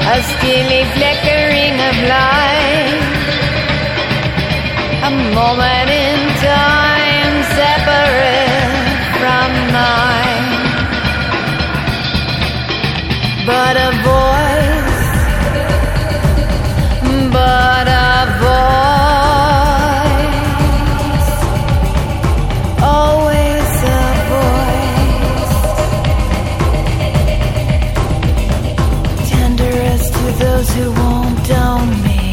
a steely flickering of light, a moment in time separate from mine, but a voice, but a voice, always a voice, tenderest to those who won't own me.